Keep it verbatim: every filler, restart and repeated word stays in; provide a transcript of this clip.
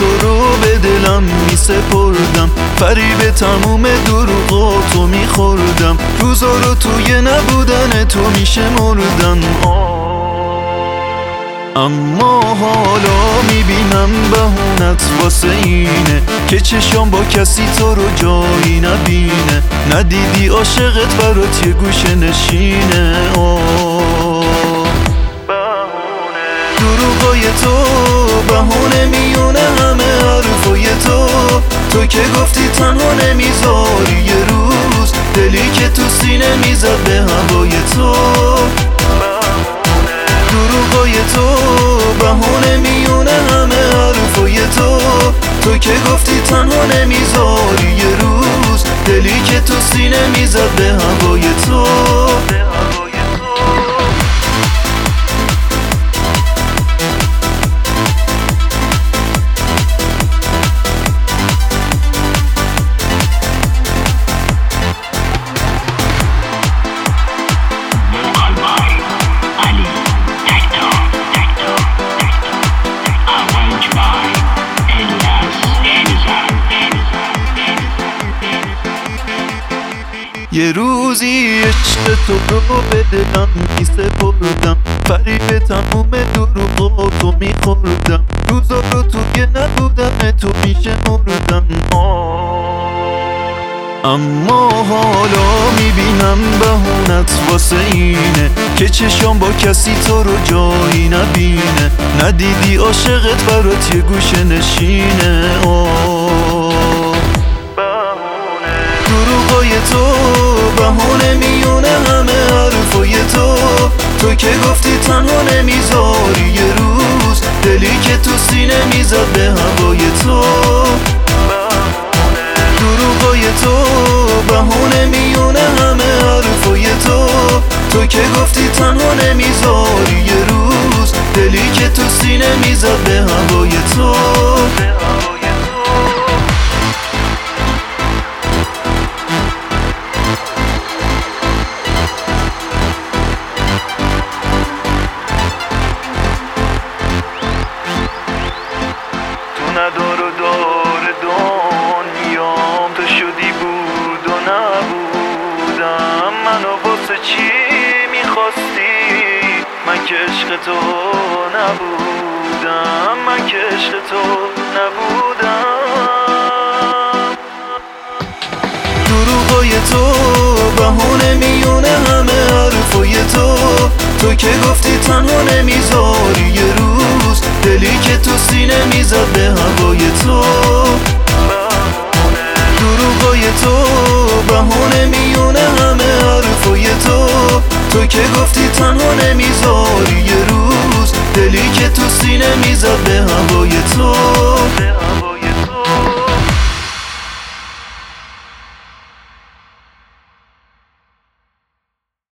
تو رو به دلم می سپردم، فریب تموم دروغاتو می خوردم، روزا رو توی نبودن تو می شمردم. اما حالا میبینم بهونت واسه اینه که چشام با کسی تو رو جایی نبینه، ندیدی عاشقت برات یه گوشه نشینه. دروغای تو بهونه میونه همه حرفای تو، تو که گفتی تنها نمیذاری یه روز، دلی که تو سینه میزد به هوای تو. دروغای تو بهونه میونه همه حرفای تو، تو که گفتی تنها نمیذاری یه روز، دلی که تو سینه میزد به هوای تو. یه روزی عشق تو رو به دلم می سپردم، فریب تموم دروغاتو می خوردم، روزا رو توی نبودن تو می شمردم. اما حالا میبینم بهونت واسه اینه که چشام با کسی تو رو جایی نبینه، ندیدی عاشقت برات یه گوشه نشینه. دروغای تو بهونه میونه همه حرفای تو، تو که گفتی تنها نمیذاری یه روز، دلی که تو سینه میزد به هوای تو. دروغای تو بهونه میونه همه حرفای تو، تو که گفتی تنها نمیذاری یه روز، دلی که تو سینه میزد به هوای تو. ندار و دار دنیام تو شدی بود و نبودم، منو واسه چی میخواستی؟ من که عشق تو نبودم، من که عشق تو نبودم. دروغای تو بهونه میونه همه حرفای تو، تو که گفتی تنها نمیذاری یه روز، دلی که تو سینه میزد به هوای تو. دروغای تو بهونه میونه همه حرفای تو، تو که گفتی تنها نمیذاری یه روز، دلی که تو سینه میزد به هوای تو.